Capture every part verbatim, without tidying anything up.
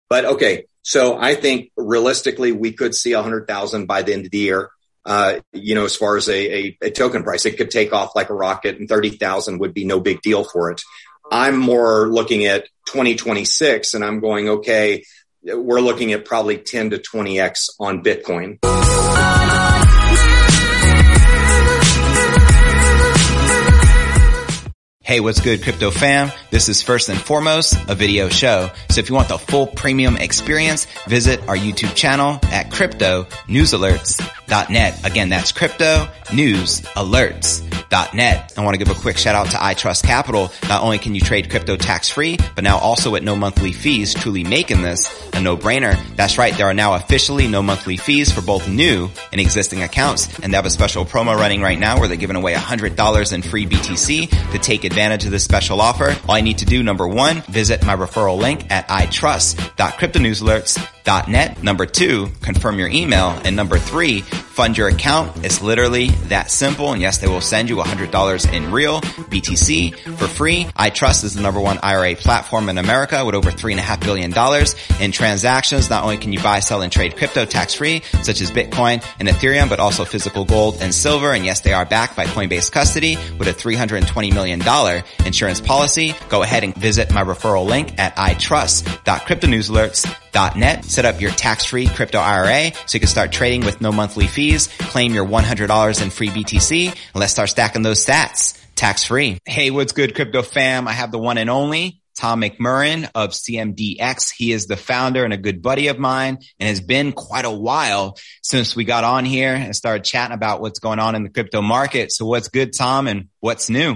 But okay, so I think realistically we could see a hundred thousand by the end of the year. Uh, you know, as far as a, a, a token price, it could take off like a rocket, and thirty thousand would be no big deal for it. I'm more looking at twenty twenty-six, and I'm going, okay, we're looking at probably ten to twenty X on Bitcoin. Hey, what's good, crypto fam? This is first and foremost a video show. So if you want the full premium experience, visit our YouTube channel at crypto news alerts dot net. Again, that's crypto news alerts dot net. I want to give a quick shout out to iTrust Capital. Not only can you trade crypto tax free, but now also at no monthly fees, truly making this a no-brainer. That's right. There are now officially no monthly fees for both new and existing accounts. And they have a special promo running right now where they're giving away one hundred dollars in free B T C to take advantage of this special offer. All I need to do, number one, visit my referral link at i trust dot crypto news alerts dot net. Number two, confirm your email. And number three, fund your account. It's literally that simple. And yes, they will send you one hundred dollars in real B T C for free. iTrust is the number one I R A platform in America with over three and a half billion dollars in transactions. Not only can you buy, sell, and trade crypto tax free, such as Bitcoin and Ethereum, but also physical gold and silver. And yes, they are backed by Coinbase Custody with a three hundred twenty million dollars insurance policy. Go ahead and visit my referral link at i trust dot crypto news alerts dot net. Set up your tax-free crypto I R A so you can start trading with no monthly fees. Claim your one hundred dollars in free B T C, and let's start stacking those sats tax-free. Hey, what's good, crypto fam? I have the one and only Tom McMurrin of C M D X. He is the founder and a good buddy of mine, and has been quite a while since we got on here and started chatting about what's going on in the crypto market. So what's good, Tom, and what's new?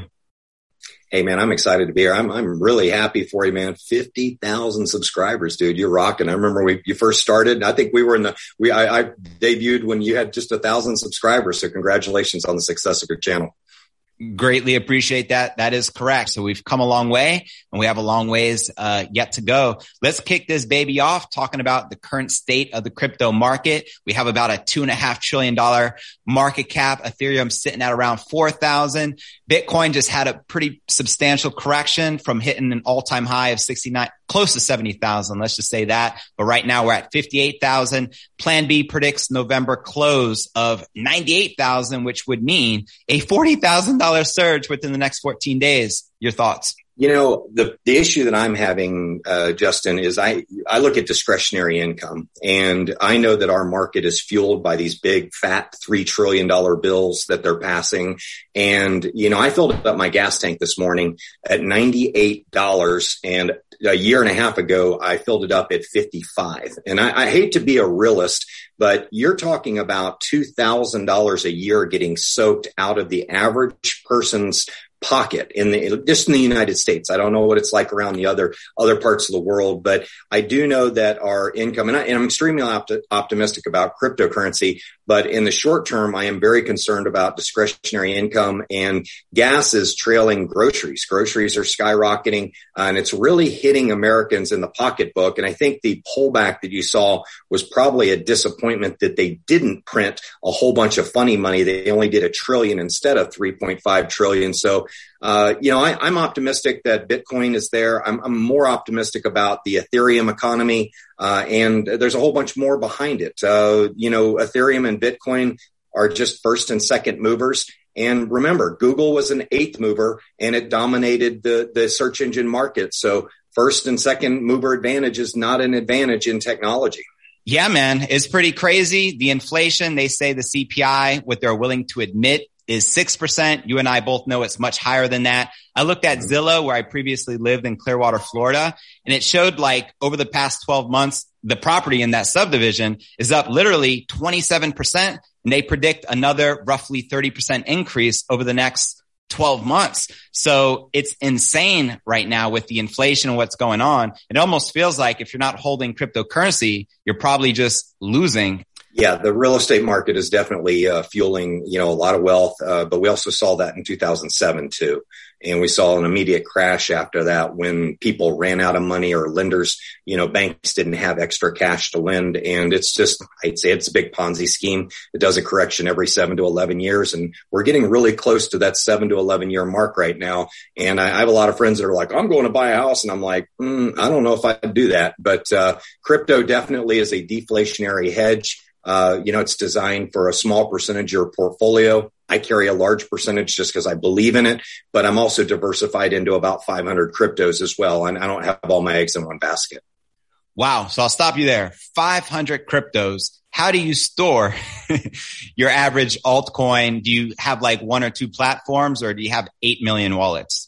Hey man, I'm excited to be here. I'm I'm really happy for you, man. fifty thousand subscribers, dude. You're rocking. I remember when you first started. I think we were in the, we, I, I debuted when you had just a thousand subscribers. So congratulations on the success of your channel. Greatly appreciate that. That is correct. So we've come a long way, and we have a long ways uh, yet to go. Let's kick this baby off talking about the current state of the crypto market. We have about a two and a half trillion dollar market cap. Ethereum sitting at around four thousand. Bitcoin just had a pretty substantial correction from hitting an all-time high of sixty-nine, close to seventy thousand. Let's just say that. But right now we're at fifty-eight thousand. Plan B predicts November close of ninety-eight thousand, which would mean a forty thousand dollars surge within the next fourteen days. Your thoughts? You know, the, the issue that I'm having, uh, Justin, is I, I look at discretionary income, and I know that our market is fueled by these big fat three trillion dollars bills that they're passing. And, you know, I filled up my gas tank this morning at ninety-eight dollars, and a year and a half ago, I filled it up at fifty-five. And I, I hate to be a realist, but you're talking about two thousand dollars a year getting soaked out of the average person's pocket in the, just in the United States. I don't know what it's like around the other, other parts of the world, but I do know that our income, and, I, and I'm extremely opt- optimistic about cryptocurrency, but in the short term, I am very concerned about discretionary income, and gas is trailing groceries. Groceries are skyrocketing, uh, and it's really hitting Americans in the pocketbook. And I think the pullback that you saw was probably a disappointment that they didn't print a whole bunch of funny money. They only did a trillion instead of three point five trillion. So Uh, you know, I, I'm optimistic that Bitcoin is there. I'm, I'm more optimistic about the Ethereum economy, uh, and there's a whole bunch more behind it. Uh, you know, Ethereum and Bitcoin are just first and second movers. And remember, Google was an eighth mover, and it dominated the, the search engine market. So first and second mover advantage is not an advantage in technology. Yeah, man, it's pretty crazy. The inflation, they say the C P I, what they're willing to admit, is six percent. You and I both know it's much higher than that. I looked at Zillow, where I previously lived in Clearwater, Florida, and it showed like over the past twelve months, the property in that subdivision is up literally twenty-seven percent. And they predict another roughly thirty percent increase over the next twelve months. So it's insane right now with the inflation and what's going on. It almost feels like if you're not holding cryptocurrency, you're probably just losing. Yeah, the real estate market is definitely uh, fueling, you know, a lot of wealth. Uh, but we also saw that in two thousand seven too. And we saw an immediate crash after that when people ran out of money or lenders, you know, banks didn't have extra cash to lend. And it's just, I'd say it's a big Ponzi scheme. It does a correction every seven to eleven years. And we're getting really close to that seven to eleven year mark right now. And I, I have a lot of friends that are like, I'm going to buy a house. And I'm like, mm, I don't know if I'd do that. But uh, crypto definitely is a deflationary hedge. Uh, you know, it's designed for a small percentage of your portfolio. I carry a large percentage just because I believe in it, but I'm also diversified into about five hundred cryptos as well. And I don't have all my eggs in one basket. Wow. So I'll stop you there. five hundred cryptos. How do you store your average altcoin? Do you have like one or two platforms, or do you have eight million wallets?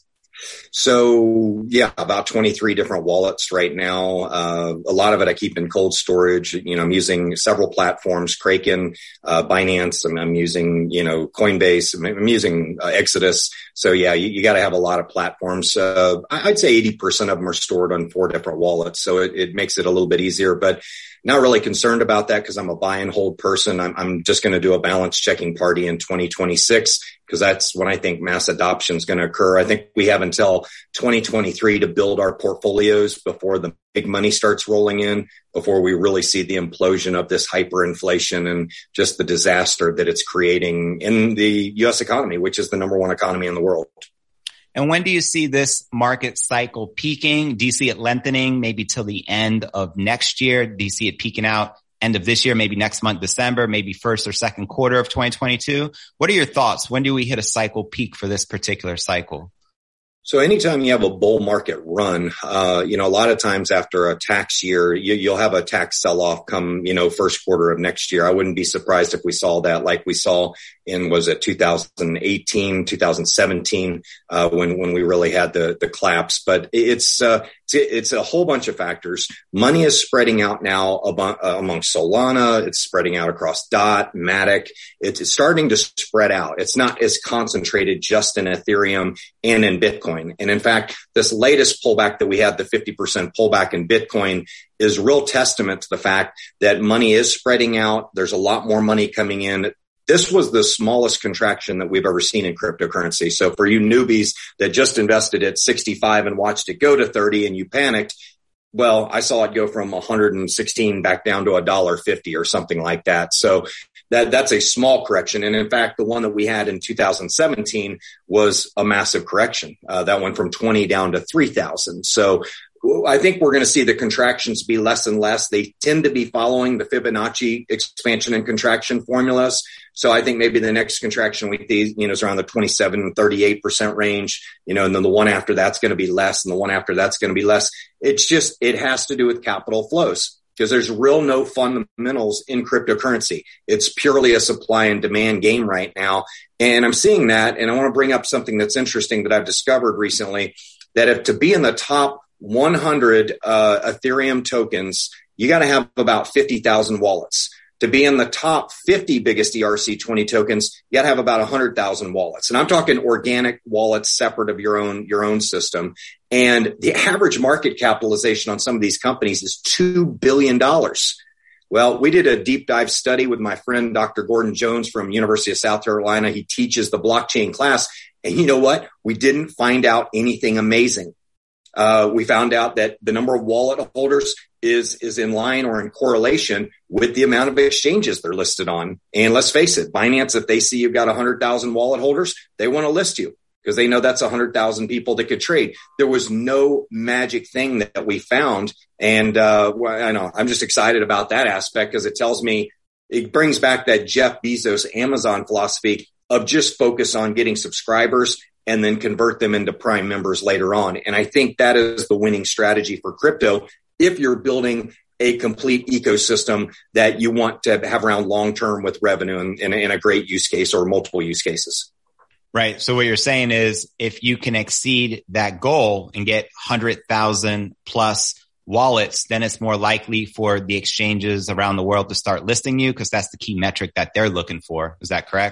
So yeah, about twenty-three different wallets right now. Uh, a lot of it I keep in cold storage. You know, I'm using several platforms, Kraken, uh, Binance. I'm, I'm using, you know, Coinbase. I'm, I'm using uh, Exodus. So yeah, you, you got to have a lot of platforms. Uh, I'd say eighty percent of them are stored on four different wallets. So it, it makes it a little bit easier, but not really concerned about that because I'm a buy and hold person. I'm, I'm just going to do a balance checking party in twenty twenty-six because that's when I think mass adoption is going to occur. I think we have until twenty twenty-three to build our portfolios before the big money starts rolling in, before we really see the implosion of this hyperinflation and just the disaster that it's creating in the U S economy, which is the number one economy in the world. And when do you see this market cycle peaking? Do you see it lengthening maybe till the end of next year? Do you see it peaking out end of this year, maybe next month, December, maybe first or second quarter of twenty twenty-two? What are your thoughts? When do we hit a cycle peak for this particular cycle? So anytime you have a bull market run, uh, you know, a lot of times after a tax year, you, you'll have a tax sell-off come, you know, first quarter of next year. I wouldn't be surprised if we saw that like we saw in, was it two thousand eighteen, two thousand seventeen, uh, when, when we really had the, the collapse. But it's, uh, it's, it's a whole bunch of factors. Money is spreading out now among, uh, among Solana. It's spreading out across D O T, Matic. It's starting to spread out. It's not as concentrated just in Ethereum and in Bitcoin. And in fact, this latest pullback that we had, the fifty percent pullback in Bitcoin, is real testament to the fact that money is spreading out. There's a lot more money coming in. This was the smallest contraction that we've ever seen in cryptocurrency. So for you newbies that just invested at sixty-five and watched it go to thirty and you panicked, well, I saw it go from one hundred sixteen back down to one dollar fifty or something like that. So that that's a small correction. And in fact, the one that we had in two thousand seventeen was a massive correction. Uh, that went from twenty down to three thousand. So I think we're going to see the contractions be less and less. They tend to be following the Fibonacci expansion and contraction formulas. So I think maybe the next contraction we see, you know, is around the twenty-seven, thirty-eight percent range, you know, and then the one after that's going to be less and the one after that's going to be less. It's just, it has to do with capital flows because there's real no fundamentals in cryptocurrency. It's purely a supply and demand game right now. And I'm seeing that. And I want to bring up something that's interesting that I've discovered recently, that if to be in the top one hundred uh, Ethereum tokens, you got to have about fifty thousand wallets. To be in the top fifty biggest E R C twenty tokens, you got to have about one hundred thousand wallets. And I'm talking organic wallets separate of your own, your own system. And the average market capitalization on some of these companies is two billion dollars. Well, we did a deep dive study with my friend, Doctor Gordon Jones from University of South Carolina. He teaches the blockchain class. And you know what? We didn't find out anything amazing. Uh, we found out that the number of wallet holders is, is in line or in correlation with the amount of exchanges they're listed on. And let's face it, Binance, if they see you've got one hundred thousand wallet holders, they want to list you because they know that's one hundred thousand people that could trade. There was no magic thing that we found. And, uh, well, I know I'm just excited about that aspect because it tells me, it brings back that Jeff Bezos Amazon philosophy of just focus on getting subscribers and then convert them into Prime members later on. And I think that is the winning strategy for crypto if you're building a complete ecosystem that you want to have around long-term with revenue and, and, and a great use case or multiple use cases. Right. So what you're saying is if you can exceed that goal and get one hundred thousand plus wallets, then it's more likely for the exchanges around the world to start listing you because that's the key metric that they're looking for. Is that correct?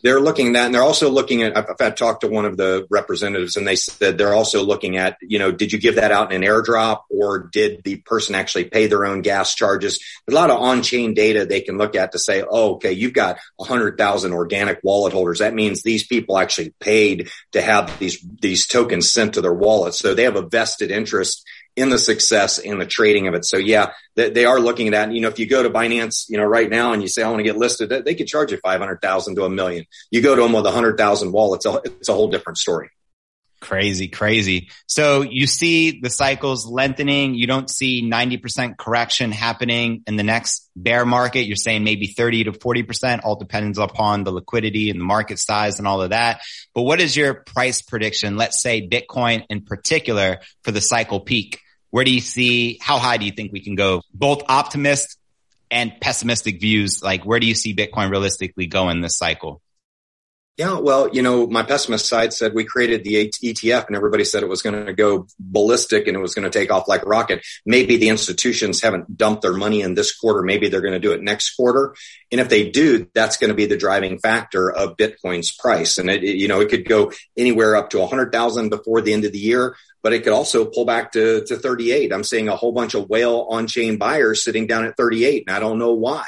They're looking at that, and they're also looking at, I've, I've talked to one of the representatives, and they said they're also looking at, you know, did you give that out in an airdrop, or did the person actually pay their own gas charges? There's a lot of on-chain data they can look at to say, oh, okay, you've got one hundred thousand organic wallet holders. That means these people actually paid to have these, these tokens sent to their wallets. So they have a vested interest in the success and the trading of it. So yeah, they, they are looking at that. And, you know, if you go to Binance, you know, right now and you say, I want to get listed, they, they could charge you five hundred thousand to a million. You go to them with a hundred thousand wallets, it's a whole different story. Crazy, crazy. So you see the cycles lengthening. You don't see ninety percent correction happening in the next bear market. You're saying maybe thirty to forty percent, all depends upon the liquidity and the market size and all of that. But what is your price prediction? Let's say Bitcoin in particular for the cycle peak. Where do you see, how high do you think we can go? Both optimist and pessimistic views. Like, where do you see Bitcoin realistically go in this cycle? Yeah, well, you know, my pessimist side said we created the E T F and everybody said it was going to go ballistic and it was going to take off like a rocket. Maybe the institutions haven't dumped their money in this quarter. Maybe they're going to do it next quarter. And if they do, that's going to be the driving factor of Bitcoin's price. And it, it you know, it could go anywhere up to one hundred thousand before the end of the year, but it could also pull back to, to thirty-eight. I'm seeing a whole bunch of whale on-chain buyers sitting down at thirty-eight, and I don't know why.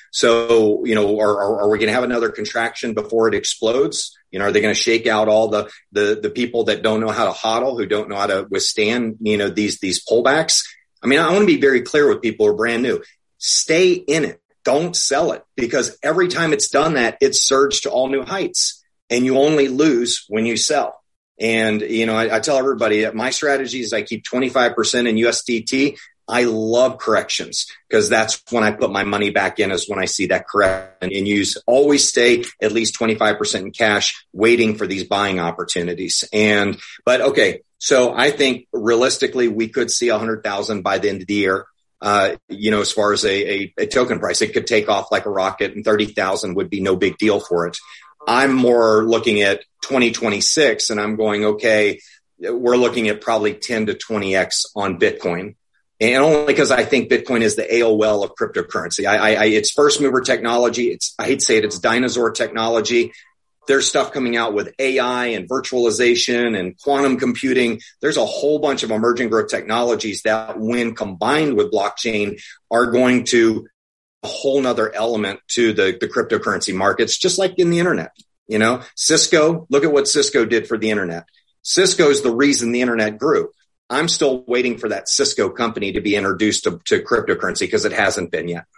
So, you know, are, are, are we going to have another contraction before it explodes? You know, are they going to shake out all the, the, the people that don't know how to hodl, who don't know how to withstand, you know, these, these pullbacks? I mean, I want to be very clear with people who are brand new. Stay in it. Don't sell it, because every time it's done that, it's surged to all new heights, and you only lose when you sell. And, you know, I, I tell everybody that my strategy is I keep twenty-five percent in U S D T. I love corrections because that's when I put my money back in, is when I see that correction, and use always stay at least twenty-five percent in cash waiting for these buying opportunities. And, but okay. So I think realistically we could see a hundred thousand by the end of the year. Uh, you know, as far as a, a, a token price, it could take off like a rocket, and thirty thousand would be no big deal for it. I'm more looking at twenty twenty-six, and I'm going, okay, we're looking at probably ten to twenty X on Bitcoin. And only because I think Bitcoin is the A O L of cryptocurrency. I, I, it's first mover technology. It's, I hate to say it, it's dinosaur technology. There's stuff coming out with A I and virtualization and quantum computing. There's a whole bunch of emerging growth technologies that, when combined with blockchain, are going to a whole nother element to the, the cryptocurrency markets, just like in the internet. You know, Cisco, look at what Cisco did for the internet. Cisco is the reason the internet grew. I'm still waiting for that Cisco company to be introduced to, to cryptocurrency, because it hasn't been yet.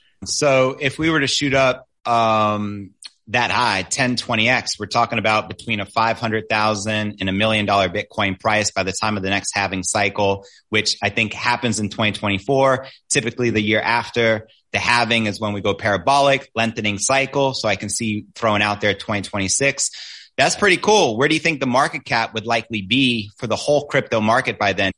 So if we were to shoot up um, that high, ten, twenty X, we're talking about between a five hundred thousand and a million dollar Bitcoin price by the time of the next halving cycle, which I think happens in twenty twenty-four. Typically the year after the halving is when we go parabolic, lengthening cycle. So I can see throwing out there twenty twenty-six. That's pretty cool. Where do you think the market cap would likely be for the whole crypto market by then?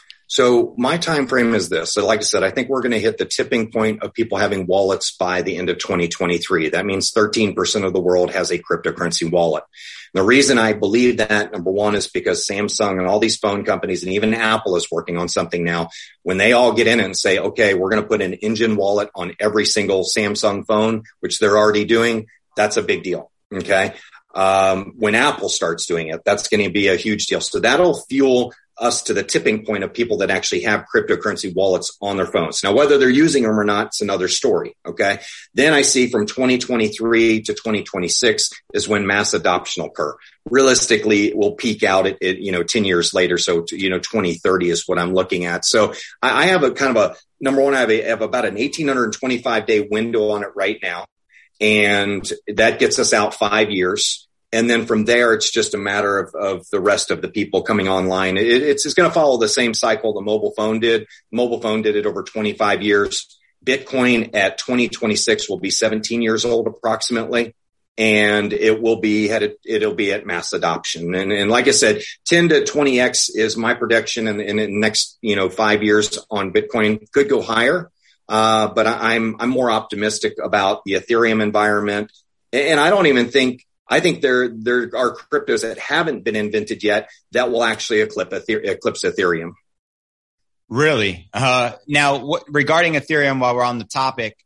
So my time frame is this. So like I said, I think we're going to hit the tipping point of people having wallets by the end of twenty twenty-three. That means thirteen percent of the world has a cryptocurrency wallet. The reason I believe that, number one, is because Samsung and all these phone companies, and even Apple is working on something now. When they all get in and say, okay, we're going to put an Engine wallet on every single Samsung phone, which they're already doing, that's a big deal. Okay. Um, when Apple starts doing it, that's going to be a huge deal. So that'll fuel us to the tipping point of people that actually have cryptocurrency wallets on their phones. Now, whether they're using them or not, it's another story. Okay. Then I see from twenty twenty-three to twenty twenty-six is when mass adoption will occur. Realistically, it will peak out at, at you know, ten years later. So, you know, twenty thirty is what I'm looking at. So I, I have a kind of a, number one, I have, a, I have about an eighteen twenty-five day window on it right now. And that gets us out five years. And then from there, it's just a matter of, of the rest of the people coming online. It, it's, it's going to follow the same cycle the mobile phone did. The mobile phone did it over twenty-five years. Bitcoin at twenty twenty-six will be seventeen years old approximately. And it will be headed, it'll be at mass adoption. And, and like I said, ten to twenty X is my prediction in, in the next, you know, five years on Bitcoin. Could go higher. Uh, but I'm, I'm more optimistic about the Ethereum environment. And I don't even think, I think there, there are cryptos that haven't been invented yet that will actually eclipse, eclipse Ethereum. Really? Uh, now what, regarding Ethereum, while we're on the topic,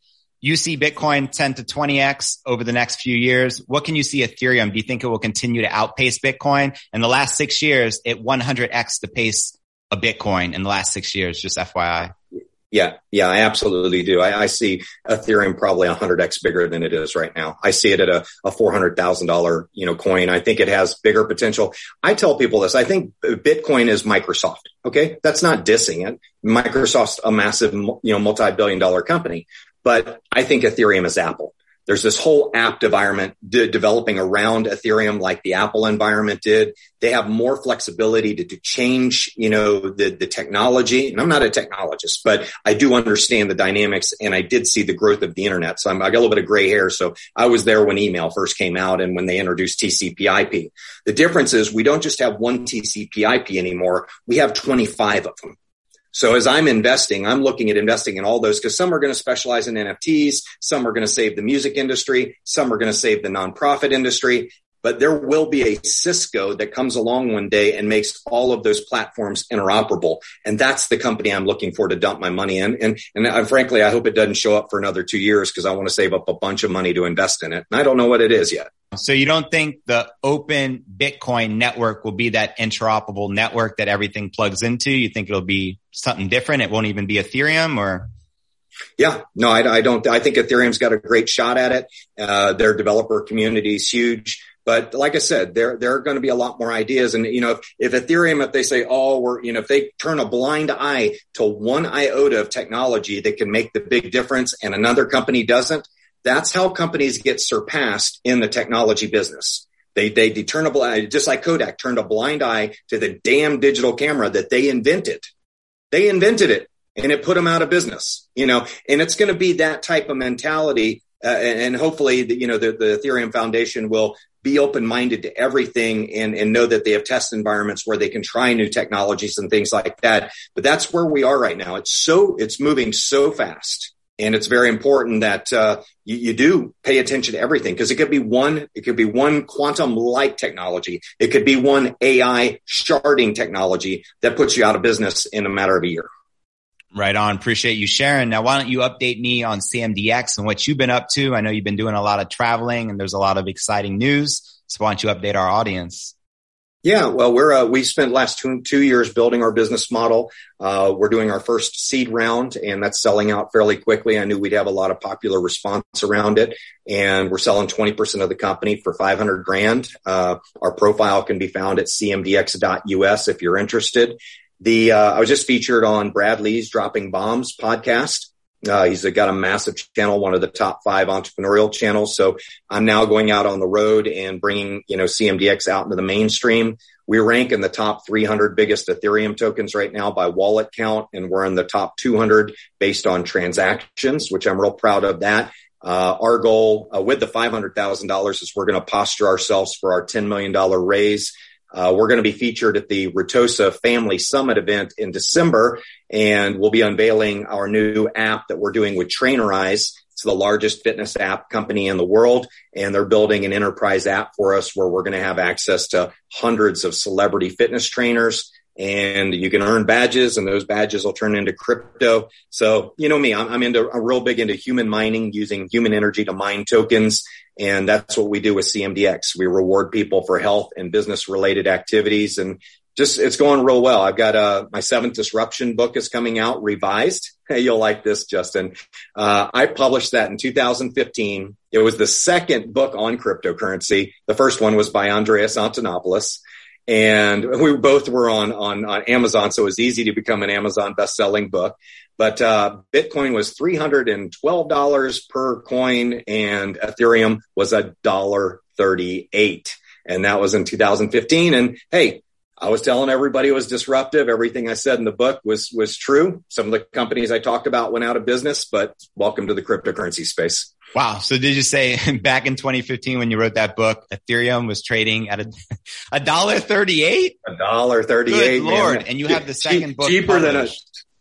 You see Bitcoin ten to twenty X over the next few years. What can you see Ethereum? Do you think it will continue to outpace Bitcoin? In the last six years, it one hundred X the pace of Bitcoin in the last six years, just F Y I. Yeah, yeah, I absolutely do. I, I see Ethereum probably one hundred X bigger than it is right now. I see it at a, a four hundred thousand dollars, you know, coin. I think it has bigger potential. I tell people this. I think Bitcoin is Microsoft. Okay. That's not dissing it. Microsoft's a massive, you know, multi-billion dollar company, but I think Ethereum is Apple. There's this whole app environment de- developing around Ethereum like the Apple environment did. They have more flexibility to, to change, you know, the, the technology. And I'm not a technologist, but I do understand the dynamics, and I did see the growth of the internet. So I'm, I got a little bit of gray hair. So I was there when email first came out and when they introduced T C P I P. The difference is we don't just have one T C P I P anymore. We have twenty-five of them. So as I'm investing, I'm looking at investing in all those because some are going to specialize in N F Ts. Some are going to save the music industry. Some are going to save the nonprofit industry. But there will be a Cisco that comes along one day and makes all of those platforms interoperable. And that's the company I'm looking for to dump my money in. And, and uh, frankly, I hope it doesn't show up for another two years because I want to save up a bunch of money to invest in it. And I don't know what it is yet. So you don't think the open Bitcoin network will be that interoperable network that everything plugs into? You think it'll be something different? It won't even be Ethereum or? Yeah, no, I, I don't. I think Ethereum's got a great shot at it. Uh, their developer community is huge. But like I said, there, there are going to be a lot more ideas. And, you know, if, if Ethereum, if they say, oh, we're, you know, if they turn a blind eye to one iota of technology that can make the big difference and another company doesn't, that's how companies get surpassed in the technology business. They, they, they turn a blind, just like Kodak turned a blind eye to the damn digital camera that they invented. They invented it and it put them out of business, you know, and it's going to be that type of mentality. Uh, and, and hopefully, the, you know, the, the Ethereum Foundation will be open-minded to everything and, and know that they have test environments where they can try new technologies and things like that. But that's where we are right now. It's so, it's moving so fast. And it's very important that uh, you, you do pay attention to everything because it could be one, it could be one quantum-like technology. It could be one A I sharding technology that puts you out of business in a matter of a year. Right on. Appreciate you sharing. Now, why don't you update me on C M D X and what you've been up to? I know you've been doing a lot of traveling and there's a lot of exciting news. So why don't you update our audience? Yeah, well, we're, uh, we spent last two, two years building our business model. Uh, we're doing our first seed round and that's selling out fairly quickly. I knew we'd have a lot of popular response around it and we're selling twenty percent of the company for five hundred grand. Uh, our profile can be found at c m d x dot u s if you're interested. The, uh, I was just featured on Brad Lee's Dropping Bombs podcast. Uh, he's got a massive channel, one of the top five entrepreneurial channels. So I'm now going out on the road and bringing, you know, C M D X out into the mainstream. We rank in the top three hundred biggest Ethereum tokens right now by wallet count. And we're in the top two hundred based on transactions, which I'm real proud of that. Uh, our goal uh, with the five hundred thousand dollars is we're going to posture ourselves for our ten million dollars raise. Uh, we're going to be featured at the Retosa Family Summit event in December, and we'll be unveiling our new app that we're doing with Trainerize. It's the largest fitness app company in the world, and they're building an enterprise app for us where we're going to have access to hundreds of celebrity fitness trainers, and you can earn badges, and those badges will turn into crypto. So, you know me, I'm, I'm into, I'm real big into human mining, using human energy to mine tokens. And that's what we do with C M D X. We reward people for health and business related activities, and just, it's going real well. I've got, uh, my seventh disruption book is coming out revised. Hey, you'll like this, Justin. Uh, I published that in two thousand fifteen. It was the second book on cryptocurrency. The first one was by Andreas Antonopoulos. And we both were on, on, on Amazon. So it was easy to become an Amazon best-selling book. But, uh, Bitcoin was three hundred twelve dollars per coin and Ethereum was a dollar thirty-eight. And that was in two thousand fifteen. And hey, I was telling everybody it was disruptive. Everything I said in the book was, was true. Some of the companies I talked about went out of business, but welcome to the cryptocurrency space. Wow. So did you say back in twenty fifteen when you wrote that book, Ethereum was trading at a, a dollar thirty-eight? A dollar thirty-eight. Good Lord. Man. And you have the second Cheap, book cheaper published. than a,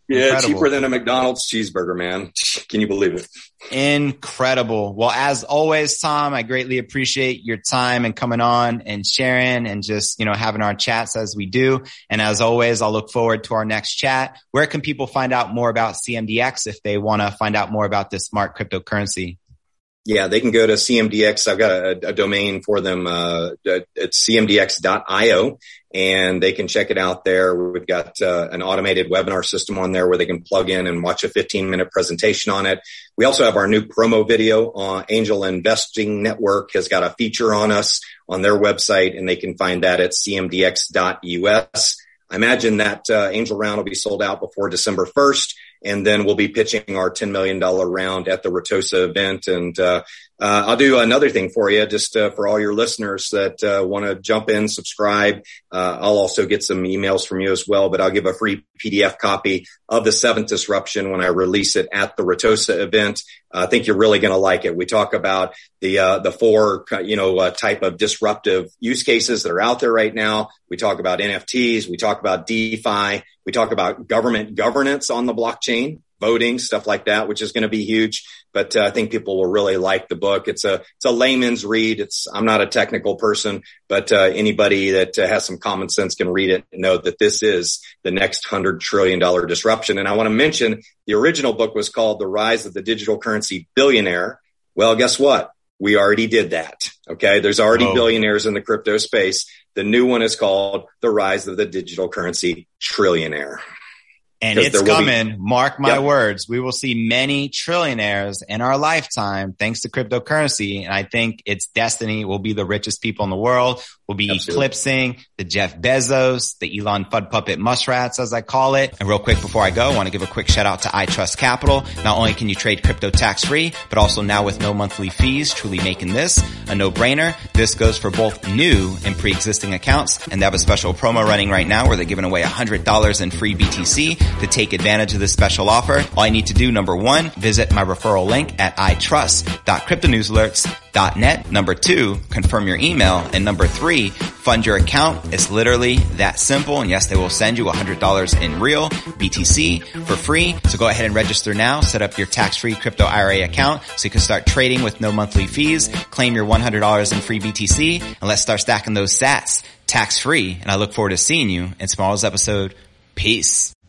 Yeah, Incredible. Cheaper than a McDonald's cheeseburger, man. Can you believe it? Incredible. Well, as always, Tom, I greatly appreciate your time and coming on and sharing and just, you know, having our chats as we do. And as always, I'll look forward to our next chat. Where can people find out more about C M D X if they want to find out more about this smart cryptocurrency? Yeah, they can go to C M D X. I've got a, a domain for them. Uh, it's C M D X dot io, and they can check it out there. We've got uh, an automated webinar system on there where they can plug in and watch a fifteen minute presentation on it. We also have our new promo video. Uh, Angel Investing Network has got a feature on us on their website, and they can find that at C M D X dot U S. I imagine that uh, Angel round will be sold out before December first. And then we'll be pitching our ten million dollars round at the Retosa event. And uh, uh I'll do another thing for you, just uh, for all your listeners that uh, want to jump in, subscribe. Uh, I'll also get some emails from you as well, but I'll give a free P D F copy of the seventh disruption when I release it at the Retosa event. Uh, I think you're really going to like it. We talk about the uh, the four, you know, uh, type of disruptive use cases that are out there right now. We talk about N F Ts. We talk about DeFi. We talk about government governance on the blockchain, voting, stuff like that, which is going to be huge. But uh, I think people will really like the book. It's a it's a layman's read. It's I'm not a technical person, but uh, anybody that uh, has some common sense can read it and know that this is the next hundred trillion dollar disruption. And I want to mention the original book was called The Rise of the Digital Currency Billionaire. Well, guess what? We already did that. Okay, there's already oh. billionaires in the crypto space. The new one is called The Rise of the Digital Currency Trillionaire. And it's coming. Be, yep. Mark my words. We will see many trillionaires in our lifetime thanks to cryptocurrency. And I think its destiny will be the richest people in the world. We'll be Absolutely. eclipsing the Jeff Bezos, the Elon Fudd Puppet Muskrats, as I call it. And real quick before I go, I want to give a quick shout out to iTrust Capital. Not only can you trade crypto tax free, but also now with no monthly fees, truly making this a no-brainer. This goes for both new and pre-existing accounts. And they have a special promo running right now where they're giving away one hundred dollars in free B T C. To take advantage of this special offer, all I need to do, number one, visit my referral link at i trust dot crypto news alerts dot net. Number two, confirm your email. And number three, fund your account. It's literally that simple. And yes, they will send you one hundred dollars in real B T C for free. So go ahead and register now. Set up your tax-free crypto I R A account so you can start trading with no monthly fees. Claim your one hundred dollars in free B T C. And let's start stacking those sats tax-free. And I look forward to seeing you in tomorrow's episode. Peace.